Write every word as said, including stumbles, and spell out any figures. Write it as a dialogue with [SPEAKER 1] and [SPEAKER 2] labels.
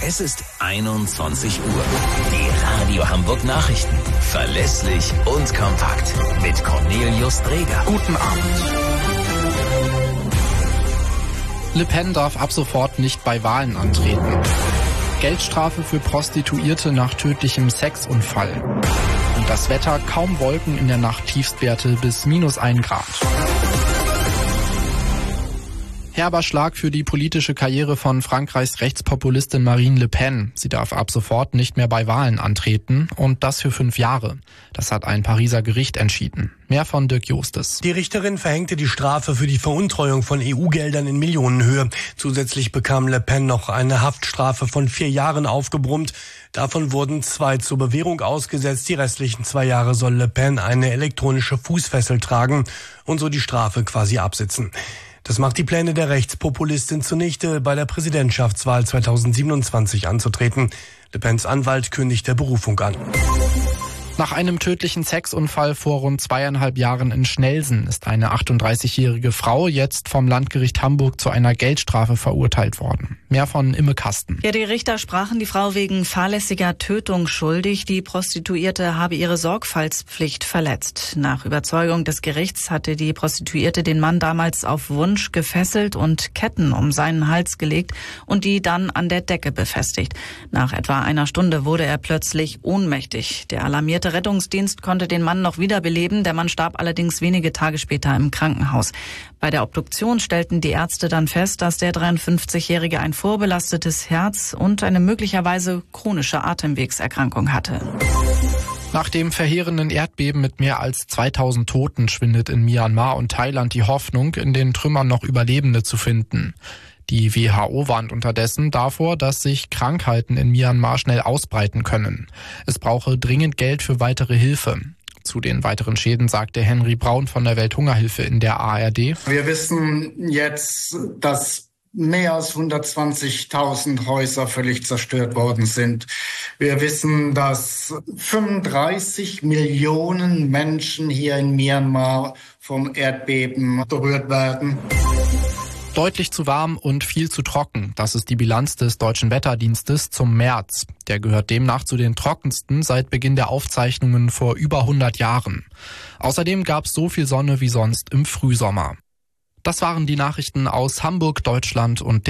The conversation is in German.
[SPEAKER 1] Es ist einundzwanzig Uhr. Die Radio Hamburg Nachrichten. Verlässlich und kompakt. Mit Cornelius Dreger.
[SPEAKER 2] Guten Abend. Le Pen darf ab sofort nicht bei Wahlen antreten. Geldstrafe für Prostituierte nach tödlichem Sexunfall. Und das Wetter, kaum Wolken, in der Nacht Tiefstwerte bis minus ein Grad. Herber Schlag für die politische Karriere von Frankreichs Rechtspopulistin Marine Le Pen. Sie darf ab sofort nicht mehr bei Wahlen antreten und das für fünf Jahre. Das hat ein Pariser Gericht entschieden. Mehr von Dirk Jostes.
[SPEAKER 3] Die Richterin verhängte die Strafe für die Veruntreuung von E U-Geldern in Millionenhöhe. Zusätzlich bekam Le Pen noch eine Haftstrafe von vier Jahren aufgebrummt. Davon wurden zwei zur Bewährung ausgesetzt. Die restlichen zwei Jahre soll Le Pen eine elektronische Fußfessel tragen und so die Strafe quasi absitzen. Das macht die Pläne der Rechtspopulistin zunichte, bei der Präsidentschaftswahl zweitausendsiebenundzwanzig anzutreten. Le Pens Anwalt kündigte Berufung an.
[SPEAKER 2] Nach einem tödlichen Sexunfall vor rund zweieinhalb Jahren in Schnelsen ist eine achtunddreißigjährige Frau jetzt vom Landgericht Hamburg zu einer Geldstrafe verurteilt worden. Mehr von Imme Kasten.
[SPEAKER 4] Ja, die Richter sprachen die Frau wegen fahrlässiger Tötung schuldig. Die Prostituierte habe ihre Sorgfaltspflicht verletzt. Nach Überzeugung des Gerichts hatte die Prostituierte den Mann damals auf Wunsch gefesselt und Ketten um seinen Hals gelegt und die dann an der Decke befestigt. Nach etwa einer Stunde wurde er plötzlich ohnmächtig. Der alarmierte Der Rettungsdienst konnte den Mann noch wiederbeleben. Der Mann starb allerdings wenige Tage später im Krankenhaus. Bei der Obduktion stellten die Ärzte dann fest, dass der dreiundfünfzigjährige ein vorbelastetes Herz und eine möglicherweise chronische Atemwegserkrankung hatte.
[SPEAKER 2] Nach dem verheerenden Erdbeben mit mehr als zweitausend Toten schwindet in Myanmar und Thailand die Hoffnung, in den Trümmern noch Überlebende zu finden. Die W H O warnt unterdessen davor, dass sich Krankheiten in Myanmar schnell ausbreiten können. Es brauche dringend Geld für weitere Hilfe. Zu den weiteren Schäden sagte Henry Braun von der Welthungerhilfe in der A R D.
[SPEAKER 5] Wir wissen jetzt, dass mehr als hundertzwanzigtausend Häuser völlig zerstört worden sind. Wir wissen, dass fünfunddreißig Millionen Menschen hier in Myanmar vom Erdbeben berührt werden.
[SPEAKER 2] Deutlich zu warm und viel zu trocken. Das ist die Bilanz des Deutschen Wetterdienstes zum März. Der gehört demnach zu den trockensten seit Beginn der Aufzeichnungen vor über hundert Jahren. Außerdem gab es so viel Sonne wie sonst im Frühsommer. Das waren die Nachrichten aus Hamburg, Deutschland und der